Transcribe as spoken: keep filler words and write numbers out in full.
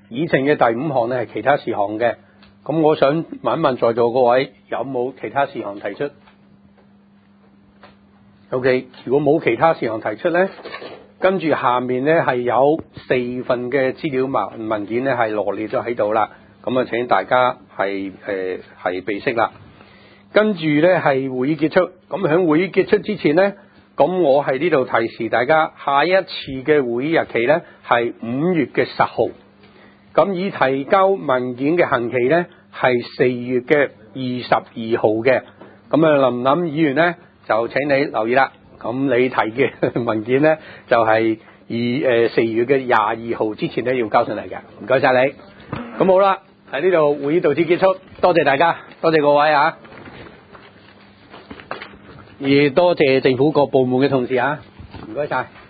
議程嘅第五項呢係其他事項嘅。咁我想問一問在座各位有冇其他事項提出 ？OK， 如果冇其他事項提出呢，跟住下面呢係有四份嘅資料文文件呢係羅列咗喺度啦。咁啊，請大家係誒係備悉啦。跟住呢係會議結束。咁喺會議結束之前呢，咁我喺呢度提示大家，下一次嘅會議日期呢係五月嘅十號。咁已提交文件嘅限期呢係四月嘅二十二號嘅。咁啊，林林議員呢就請你留意啦。咁你提嘅文件呢就係二誒四月嘅廿二號之前呢要交上嚟嘅。唔該晒你。咁好啦，喺呢度會議到此結束。多謝大家，多謝各位啊！而多謝政府各部門嘅同事啊，唔該晒。